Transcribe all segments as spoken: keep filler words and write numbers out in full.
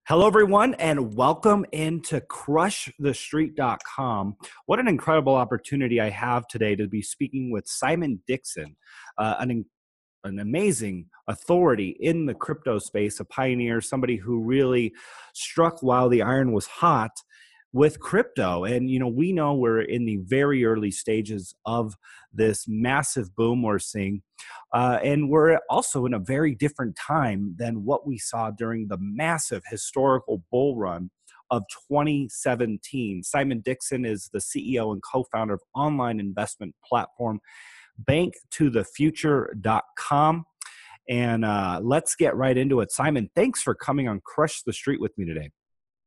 Hello, everyone, and welcome into crush the street dot com. What an incredible opportunity I have today to be speaking with Simon Dixon, uh, an, an amazing authority in the crypto space, a pioneer, somebody who really struck while the iron was hot with crypto. And, you know, we know we're in the very early stages of this massive boom we're seeing. Uh, and we're also in a very different time than what we saw during the massive historical bull run of twenty seventeen. Simon Dixon is the C E O and co-founder of online investment platform bank to the future dot com. And uh, let's get right into it. Simon, thanks for coming on Crush the Street with me today.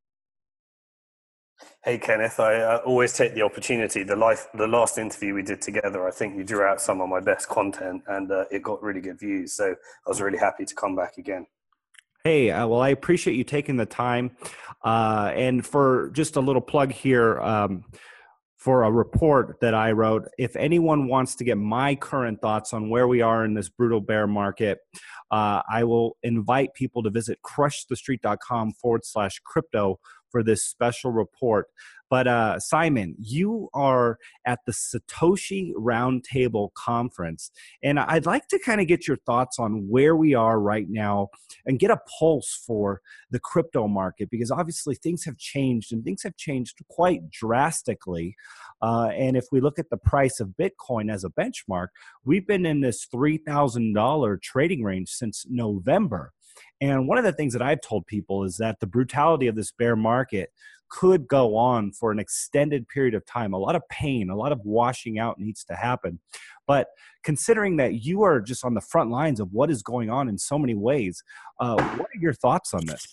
Hey, Kenneth, I uh, always take the opportunity. The life, the last interview we did together, I think you drew out some of my best content and uh, it got really good views. So I was really happy to come back again. Hey, uh, well, I appreciate you taking the time. Uh, and for just a little plug here, um, for a report that I wrote, if anyone wants to get my current thoughts on where we are in this brutal bear market, uh, I will invite people to visit crush the street dot com forward slash crypto for this special report. But uh, Simon, you are at the Satoshi Roundtable Conference, and I'd like to kind of get your thoughts on where we are right now and get a pulse for the crypto market, because obviously things have changed and things have changed quite drastically. Uh, and if we look at the price of Bitcoin as a benchmark, we've been in this three thousand dollars trading range since November. And one of the things that I've told people is that the brutality of this bear market could go on for an extended period of time. A lot of pain, a lot of washing out needs to happen. But considering that you are just on the front lines of what is going on in so many ways, uh, what are your thoughts on this?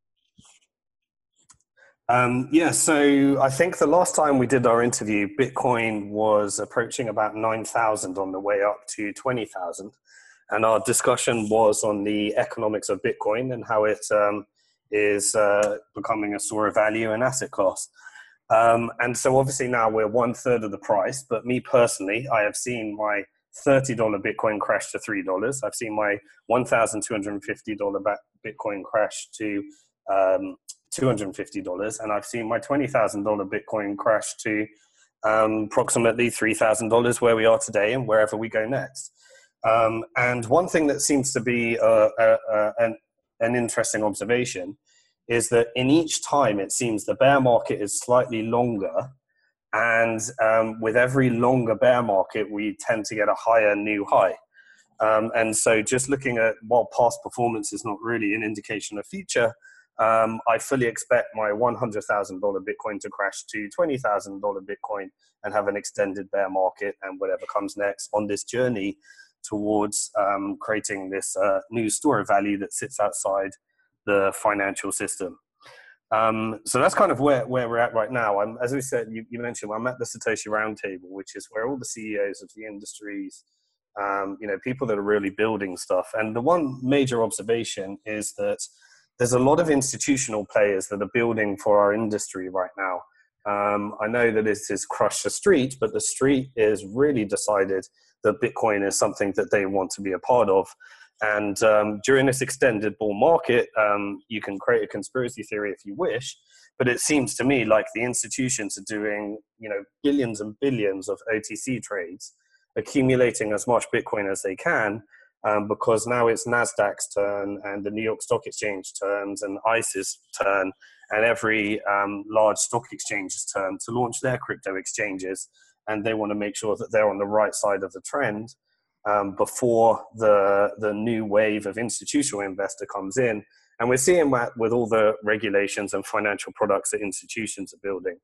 Um, yeah, so I think the last time we did our interview, Bitcoin was approaching about nine thousand on the way up to twenty thousand. And our discussion was on the economics of Bitcoin and how it um, is uh, becoming a store of value and asset class. Um, and so obviously now we're one third of the price, but me personally, I have seen my thirty dollars Bitcoin crash to three dollars. I've seen my one thousand two hundred fifty dollars Bitcoin crash to um, two hundred fifty dollars. And I've seen my twenty thousand dollars Bitcoin crash to um, approximately three thousand dollars where we are today and wherever we go next. Um, and one thing that seems to be uh, uh, uh, an, an interesting observation is that in each time it seems the bear market is slightly longer, and um, with every longer bear market we tend to get a higher new high. Um, and so just looking at, while past performance is not really an indication of future, um, I fully expect my one hundred thousand dollars Bitcoin to crash to twenty thousand dollars Bitcoin and have an extended bear market, and whatever comes next on this journey towards um, creating this uh, new store of value that sits outside the financial system. Um, so that's kind of where, where we're at right now. I'm, as we said, you, you mentioned, I'm at the Satoshi Roundtable, which is where all the C E Os of the industries, um, you know, people that are really building stuff. And the one major observation is that there's a lot of institutional players that are building for our industry right now. Um, I know that it is Crush the Street, but the street is really decided that Bitcoin is something that they want to be a part of. And um, during this extended bull market, um, you can create a conspiracy theory if you wish, but it seems to me like the institutions are doing, you know, billions and billions of O T C trades, accumulating as much Bitcoin as they can, um, because now it's NASDAQ's turn and the New York Stock Exchange turns and ICE's turn and every um, large stock exchange's turn to launch their crypto exchanges. And they want to make sure that they're on the right side of the trend um, before the the new wave of institutional investor comes in. And we're seeing that with all the regulations and financial products that institutions are building.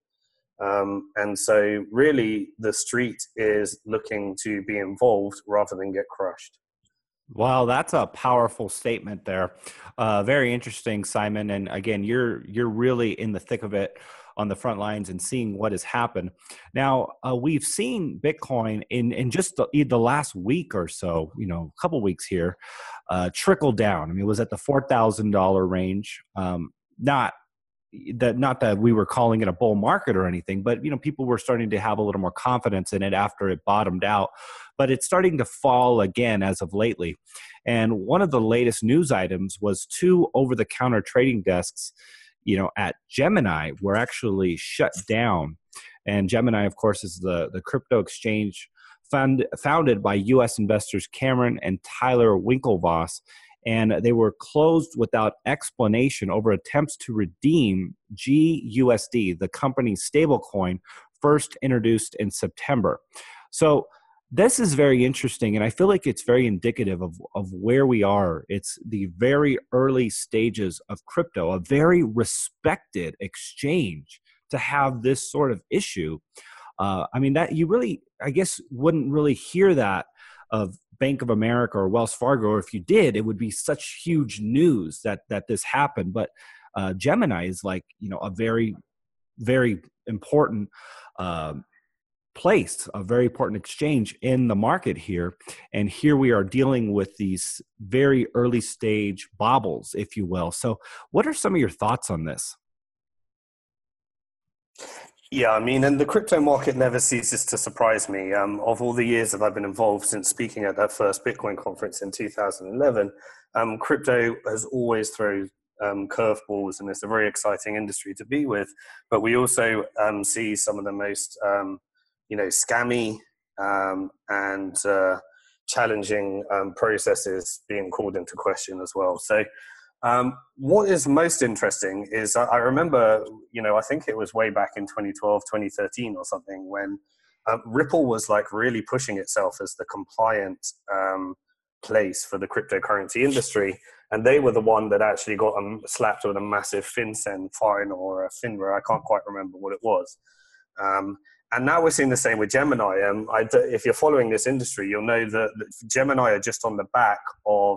Um, and so really the street is looking to be involved rather than get crushed. Wow, that's a powerful statement there. Uh, very interesting, Simon. And again, you're you're really in the thick of it on the front lines and seeing what has happened. Now, uh, we've seen Bitcoin in in just the, the last week or so, you know, a couple weeks here, uh, trickle down. I mean, it was at the four thousand dollars range, um, not that not that we were calling it a bull market or anything, but you know, people were starting to have a little more confidence in it after it bottomed out. But it's starting to fall again as of lately. And one of the latest news items was two over-the-counter trading desks, you know, at Gemini were actually shut down. And Gemini, of course, is the, the crypto exchange fund, founded by U S investors Cameron and Tyler Winklevoss. And they were closed without explanation over attempts to redeem G U S D, the company's stablecoin, first introduced in September. So this is very interesting, and I feel like it's very indicative of, of where we are. It's the very early stages of crypto, a very respected exchange, to have this sort of issue. Uh, I mean, that you really, I guess, wouldn't really hear that of Bank of America or Wells Fargo, or if you did, it would be such huge news that that this happened. But uh, Gemini is like, you know, a very, very important uh, place, a very important exchange in the market here. And here we are dealing with these very early stage bobbles, if you will. So what are some of your thoughts on this? Yeah, I mean, and the crypto market never ceases to surprise me. Um, of all the years that I've been involved since speaking at that first Bitcoin conference in two thousand eleven, um, crypto has always thrown um, curveballs, and it's a very exciting industry to be with. But we also um, see some of the most, um, you know, scammy um, and uh, challenging um, processes being called into question as well. So Um, what is most interesting is I, I remember, you know, I think it was way back in twenty twelve, twenty thirteen or something when um, Ripple was like really pushing itself as the compliant um, place for the cryptocurrency industry. And they were the one that actually got um, slapped with a massive FinCEN fine or a FINRA. I can't quite remember what it was. Um, and now we're seeing the same with Gemini. Um, I, if you're following this industry, you'll know that, that Gemini are just on the back of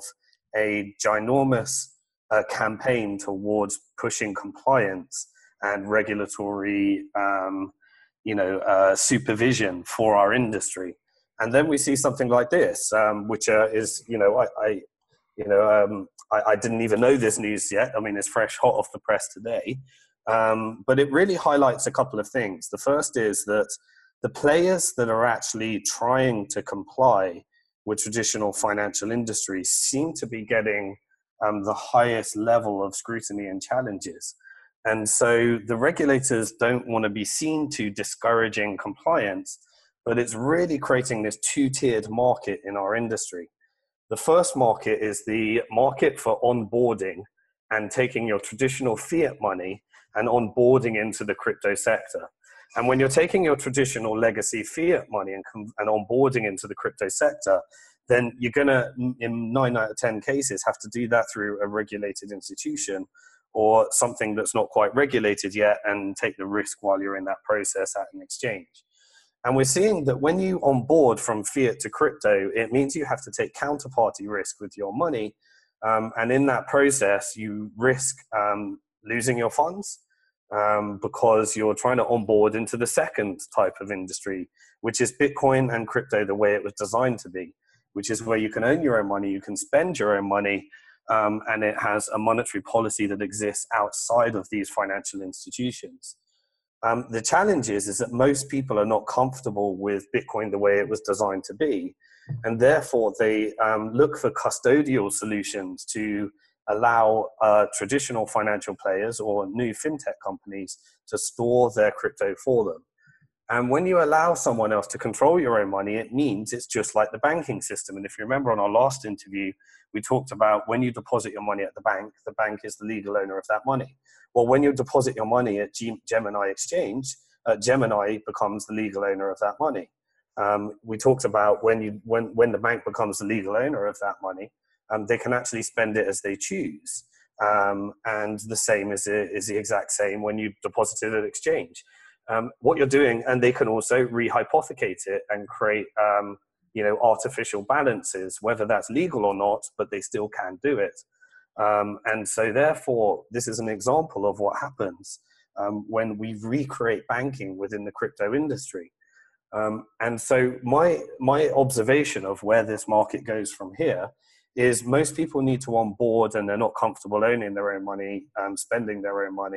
a ginormous a campaign towards pushing compliance and regulatory, um, you know, uh, supervision for our industry. And then we see something like this, um, which uh, is, you know, I, I you know, um, I, I didn't even know this news yet. I mean, it's fresh, hot off the press today. Um, but it really highlights a couple of things. The first is that the players that are actually trying to comply with traditional financial industries seem to be getting Um, the highest level of scrutiny and challenges. And so the regulators don't want to be seen to discouraging compliance, but it's really creating this two-tiered market in our industry. The first market is the market for onboarding and taking your traditional fiat money and onboarding into the crypto sector. And when you're taking your traditional legacy fiat money and, and onboarding into the crypto sector, then you're going to, in nine out of ten cases, have to do that through a regulated institution or something that's not quite regulated yet and take the risk while you're in that process at an exchange. And we're seeing that when you onboard from fiat to crypto, it means you have to take counterparty risk with your money. Um, and in that process, you risk um, losing your funds um, because you're trying to onboard into the second type of industry, which is Bitcoin and crypto the way it was designed to be, which is where you can own your own money, you can spend your own money, um, and it has a monetary policy that exists outside of these financial institutions. Um, the challenge is, is that most people are not comfortable with Bitcoin the way it was designed to be, and therefore they um, look for custodial solutions to allow uh, traditional financial players or new fintech companies to store their crypto for them. And when you allow someone else to control your own money, it means it's just like the banking system. And if you remember on our last interview, we talked about when you deposit your money at the bank, the bank is the legal owner of that money. Well, when you deposit your money at G- Gemini Exchange, uh, Gemini becomes the legal owner of that money. Um, we talked about when, you, when, when the bank becomes the legal owner of that money, um, they can actually spend it as they choose. Um, and the same is, is the exact same when you deposit it at Exchange. Um, what you're doing, and they can also rehypothecate it and create, um, you know, artificial balances, whether that's legal or not, but they still can do it. Um, and so therefore, this is an example of what happens um, when we recreate banking within the crypto industry. Um, and so my, my observation of where this market goes from here is most people need to onboard and they're not comfortable owning their own money, um, spending their own money,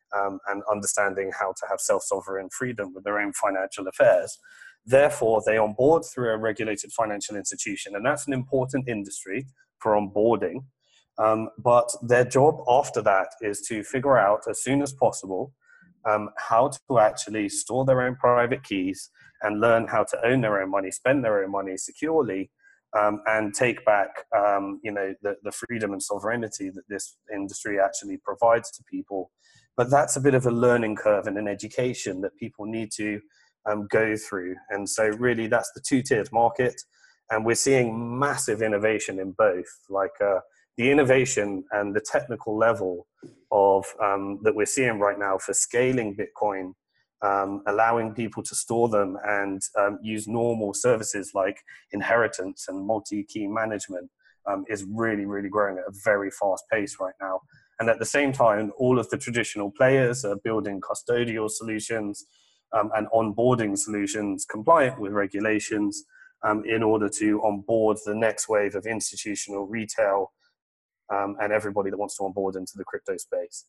um, and understanding how to have self-sovereign freedom with their own financial affairs. Therefore, they onboard through a regulated financial institution, and that's an important industry for onboarding. Um, but their job after that is to figure out as soon as possible um, how to actually store their own private keys and learn how to own their own money, spend their own money securely, um, and take back, um, you know, the, the freedom and sovereignty that this industry actually provides to people. But that's a bit of a learning curve and an education that people need to um, go through. And so really that's the two-tiered market. And we're seeing massive innovation in both, like uh, the innovation and the technical level of um, that we're seeing right now for scaling Bitcoin, um, allowing people to store them and um, use normal services like inheritance and multi-key management um, is really, really growing at a very fast pace right now. And at the same time, all of the traditional players are building custodial solutions um, and onboarding solutions compliant with regulations um, in order to onboard the next wave of institutional retail um, and everybody that wants to onboard into the crypto space.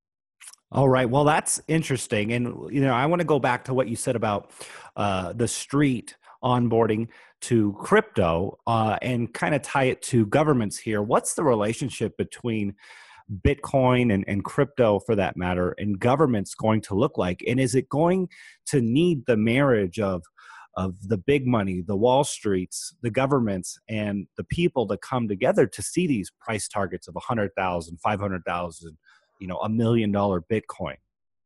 All right. Well, that's interesting. And, you know, I want to go back to what you said about uh, the street onboarding to crypto uh, and kind of tie it to governments here. What's the relationship between Bitcoin and, and crypto, for that matter, and governments going to look like? And is it going to need the marriage of of the big money, the Wall Streets, the governments, and the people to come together to see these price targets of one hundred thousand, five hundred thousand, you know, a million dollar Bitcoin?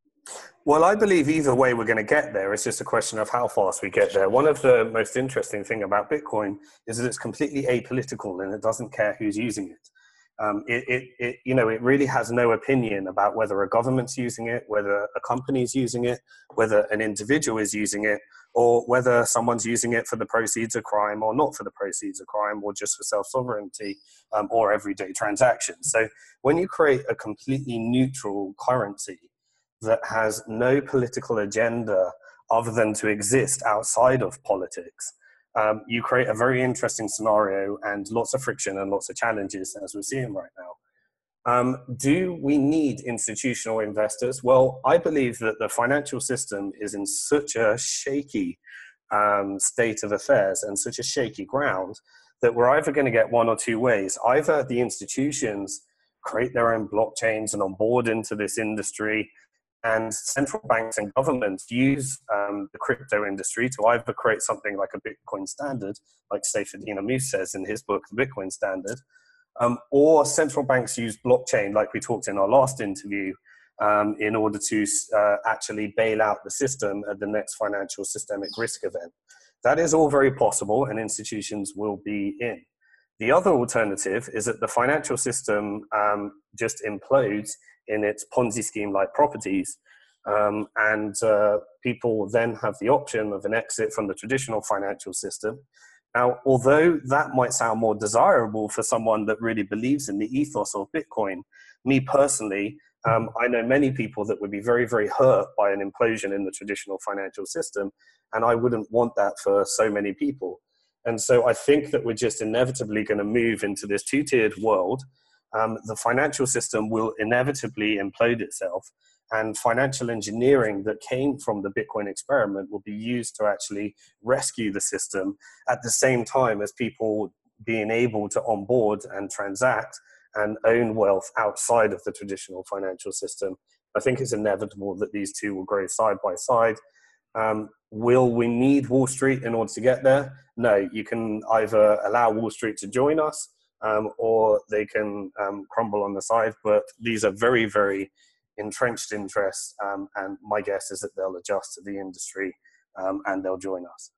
Well, I believe either way we're going to get there. It's just a question of how fast we get there. One of the most interesting thing about Bitcoin is that it's completely apolitical and it doesn't care who's using it. Um, it, it, it, you know, it really has no opinion about whether a government's using it, whether a company's using it, whether an individual is using it, or whether someone's using it for the proceeds of crime or not for the proceeds of crime, or just for self-sovereignty um, or everyday transactions. So when you create a completely neutral currency that has no political agenda other than to exist outside of politics, Um, you create a very interesting scenario and lots of friction and lots of challenges, as we're seeing right now. Um, do we need institutional investors? Well, I believe that the financial system is in such a shaky um, state of affairs and such a shaky ground that we're either going to get one or two ways. Either the institutions create their own blockchains and onboard into this industry, and central banks and governments use um, the crypto industry to either create something like a Bitcoin standard, like Saifedean Ammous says in his book, The Bitcoin Standard, um, or central banks use blockchain, like we talked in our last interview, um, in order to uh, actually bail out the system at the next financial systemic risk event. That is all very possible, and institutions will be in. The other alternative is that the financial system um, just implodes in its Ponzi scheme-like properties, um, and uh, people then have the option of an exit from the traditional financial system. Now, although that might sound more desirable for someone that really believes in the ethos of Bitcoin, me personally, um, I know many people that would be very, very hurt by an implosion in the traditional financial system, and I wouldn't want that for so many people. And so I think that we're just inevitably going to move into this two-tiered world. Um, the financial system will inevitably implode itself, and financial engineering that came from the Bitcoin experiment will be used to actually rescue the system at the same time as people being able to onboard and transact and own wealth outside of the traditional financial system. I think it's inevitable that these two will grow side by side. Um, will we need Wall Street in order to get there? No, you can either allow Wall Street to join us, Um, or they can um, crumble on the side. But these are very, very entrenched interests, um, and my guess is that they'll adjust to the industry um, and they'll join us.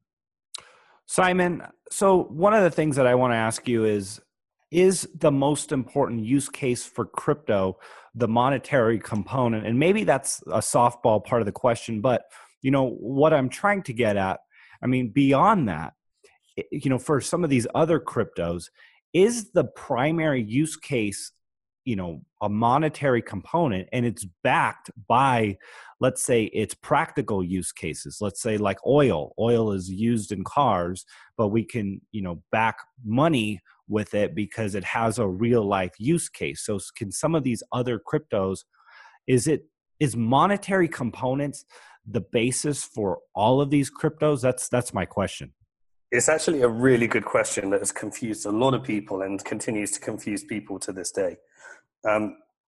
Simon, so one of the things that I want to ask you is, is the most important use case for crypto the monetary component? And maybe that's a softball part of the question, but you know what I'm trying to get at, I mean, beyond that, you know, for some of these other cryptos, is the primary use case, you know, a monetary component, and it's backed by, let's say, its practical use cases. Let's say like oil. Oil is used in cars, but we can, you know, back money with it because it has a real life use case. So can some of these other cryptos, is it is monetary components the basis for all of these cryptos? That's that's my question. It's actually a really good question that has confused a lot of people and continues to confuse people to this day. Um,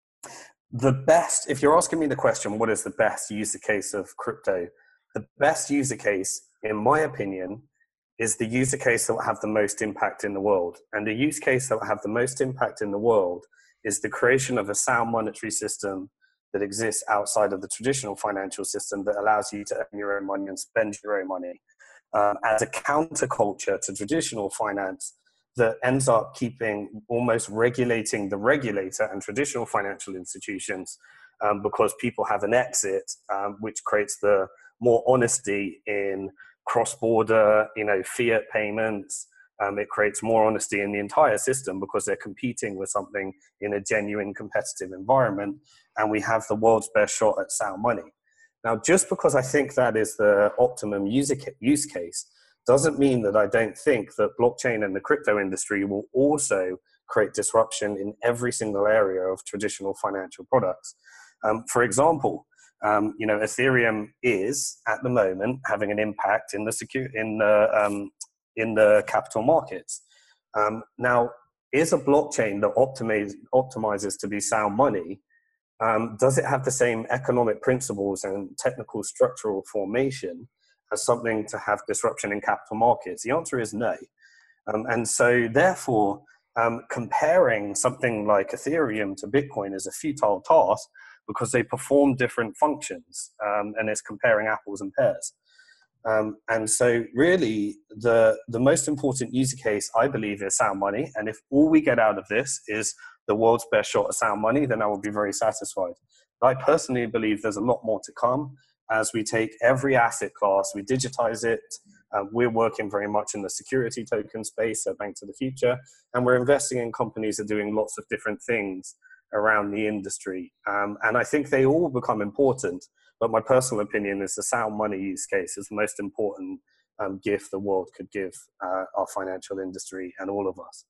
the best, if you're asking me the question, what is the best user case of crypto? The best user case, in my opinion, is the user case that will have the most impact in the world. And the use case that will have the most impact in the world is the creation of a sound monetary system that exists outside of the traditional financial system that allows you to earn your own money and spend your own money um, as a counterculture to traditional finance that ends up keeping, almost regulating the regulator and traditional financial institutions um, because people have an exit, um, which creates the more honesty in cross-border, you know, fiat payments. Um, it creates more honesty in the entire system because they're competing with something in a genuine competitive environment. And we have the world's best shot at sound money. Now, just because I think that is the optimum user ca- use case doesn't mean that I don't think that blockchain and the crypto industry will also create disruption in every single area of traditional financial products. Um, for example, um, you know, Ethereum is at the moment having an impact in the secure in the um, in the capital markets. Um, now, is a blockchain that optimize, optimizes to be sound money? Um, does it have the same economic principles and technical structural formation as something to have disruption in capital markets? The answer is no. Um, and so therefore, um, comparing something like Ethereum to Bitcoin is a futile task because they perform different functions, um, and it's comparing apples and pears. Um, and so really the, the most important user case, I believe, is sound money. And if all we get out of this is the world's best shot at sound money, then I will be very satisfied. But I personally believe there's a lot more to come as we take every asset class, we digitize it. Uh, we're working very much in the security token space at Bank to the Future, and we're investing in companies that are doing lots of different things around the industry. Um, and I think they all become important. But my personal opinion is the sound money use case is the most important um, gift the world could give uh, our financial industry and all of us.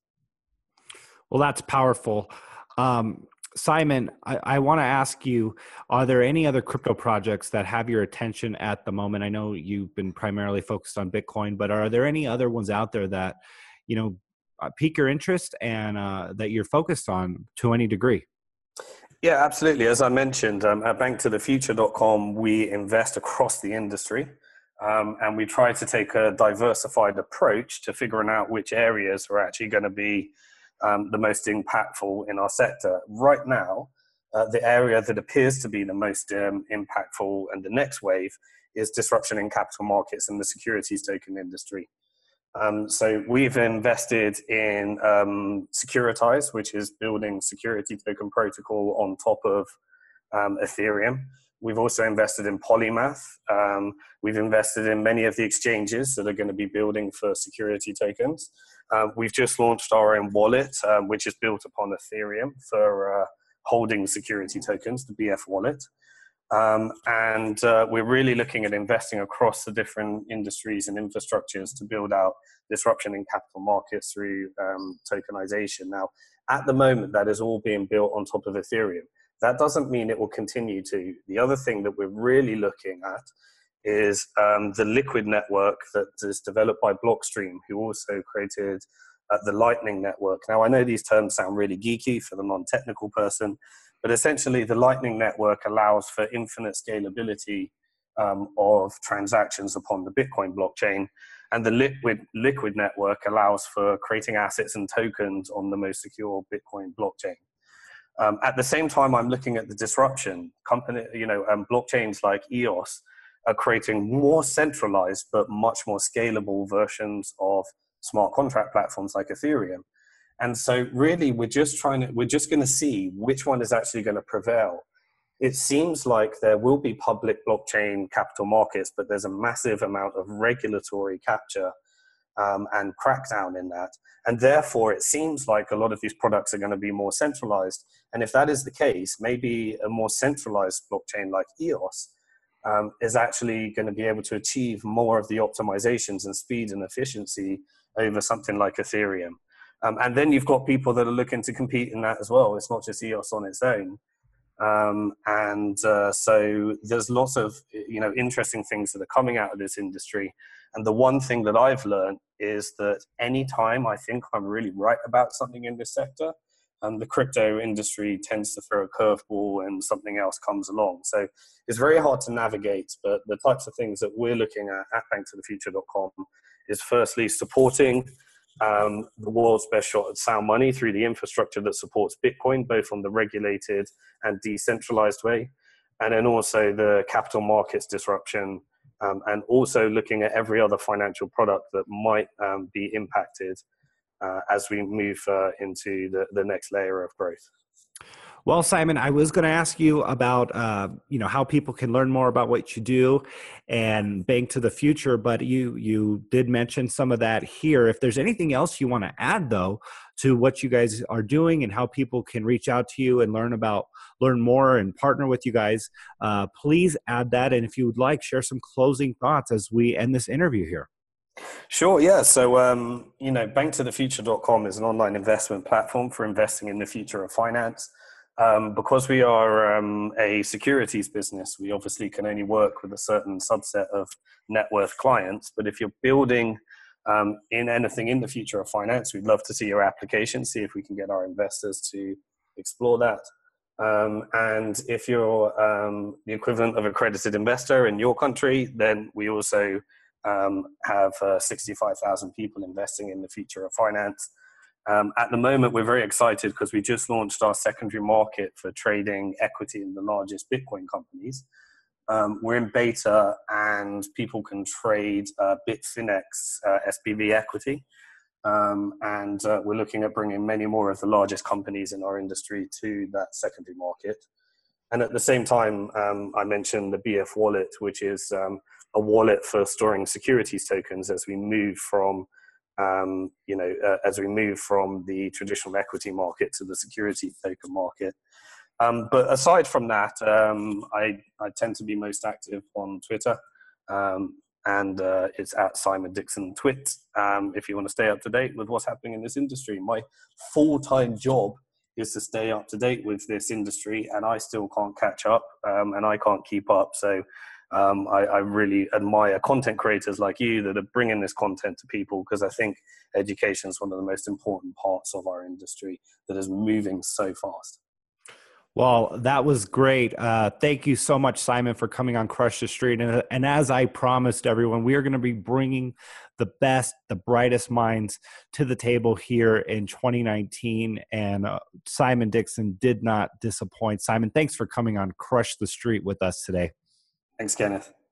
Well, that's powerful. Um, Simon, I, I want to ask you, are there any other crypto projects that have your attention at the moment? I know you've been primarily focused on Bitcoin, but are there any other ones out there that, you know, uh, pique your interest and uh, that you're focused on to any degree? Yeah, absolutely. As I mentioned, um, at bank to the future dot com, we invest across the industry, um, and we try to take a diversified approach to figuring out which areas are actually going to be um, the most impactful in our sector. Right now, uh, the area that appears to be the most um, impactful and the next wave is disruption in capital markets and the securities token industry. Um, so we've invested in um, Securitize, which is building security token protocol on top of um, Ethereum. We've also invested in Polymath. Um, we've invested in many of the exchanges that are going to be building for security tokens. Uh, we've just launched our own wallet, um, which is built upon Ethereum for uh, holding security tokens, the B F wallet. Um, and uh, we're really looking at investing across the different industries and infrastructures to build out disruption in capital markets through um, tokenization. Now, at the moment, that is all being built on top of Ethereum. That doesn't mean it will continue to. The other thing that we're really looking at is um, the Liquid network that is developed by Blockstream, who also created uh, the Lightning Network. Now, I know these terms sound really geeky for the non-technical person, but essentially, the Lightning Network allows for infinite scalability um, of transactions upon the Bitcoin blockchain. And the Liquid, Liquid Network allows for creating assets and tokens on the most secure Bitcoin blockchain. Um, at the same time, I'm looking at the disruption. Company, you know, um, blockchains like E O S are creating more centralized but much more scalable versions of smart contract platforms like Ethereum. And so really, we're just trying to, we're just going to see which one is actually going to prevail. It seems like there will be public blockchain capital markets, but there's a massive amount of regulatory capture um, and crackdown in that. And therefore, it seems like a lot of these products are going to be more centralized. And if that is the case, maybe a more centralized blockchain like E O S um, is actually going to be able to achieve more of the optimizations and speed and efficiency over something like Ethereum. Um, and then you've got people that are looking to compete in that as well. It's not just E O S on its own. Um, and uh, so there's lots of, you know, interesting things that are coming out of this industry. And the one thing that I've learned is that anytime I think I'm really right about something in this sector, um, the crypto industry tends to throw a curveball and something else comes along. So it's very hard to navigate, but the types of things that we're looking at at bank to the future dot com is firstly supporting um, the world's best shot at sound money through the infrastructure that supports Bitcoin, both on the regulated and decentralized way, and then also the capital markets disruption, um, and also looking at every other financial product that might um, be impacted uh, as we move uh, into the, the next layer of growth. Well, Simon, I was going to ask you about, uh, you know, how people can learn more about what you do and Bank to the Future, but you you did mention some of that here. If there's anything else you want to add, though, to what you guys are doing and how people can reach out to you and learn about, learn more and partner with you guys, uh, please add that. And if you would like, share some closing thoughts as we end this interview here. Sure, yeah. So, um, you know, bank to the future dot com is an online investment platform for investing in the future of finance. Um, because we are um, a securities business, we obviously can only work with a certain subset of net worth clients. But if you're building um, in anything in the future of finance, we'd love to see your application, see if we can get our investors to explore that. Um, and if you're um, the equivalent of accredited investor in your country, then we also um, have uh, sixty-five thousand people investing in the future of finance. Um, at the moment, we're very excited because we just launched our secondary market for trading equity in the largest Bitcoin companies. Um, we're in beta and people can trade uh, Bitfinex uh, S P V equity. Um, and uh, we're looking at bringing many more of the largest companies in our industry to that secondary market. And at the same time, um, I mentioned the B F wallet, which is um, a wallet for storing securities tokens as we move from Um, you know, uh, as we move from the traditional equity market to the security token market. Um, but aside from that, um, I, I tend to be most active on Twitter, um, and uh, it's at Simon Dixon Twit. Um, if you want to stay up to date with what's happening in this industry, my full-time job is to stay up to date with this industry, and I still can't catch up, um, and I can't keep up. So Um, I, I really admire content creators like you that are bringing this content to people, because I think education is one of the most important parts of our industry that is moving so fast. Well, that was great. Uh, thank you so much, Simon, for coming on Crush the Street. And, and as I promised everyone, we are going to be bringing the best, the brightest minds to the table here in twenty nineteen. And uh, Simon Dixon did not disappoint. Simon, thanks for coming on Crush the Street with us today. Thanks, Kenneth.